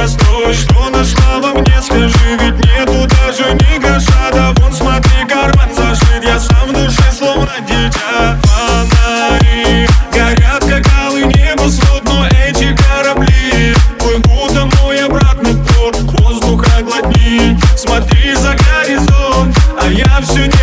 построй. Что нашла во мне, скажи, ведь нету даже ни гроша. Да вон смотри, карман зашит, я сам в душе словно дитя. Фонари горят, как алый небосвод, но эти корабли плывут домой обратно в порт. Воздуха глотни, смотри за горизонт, а я все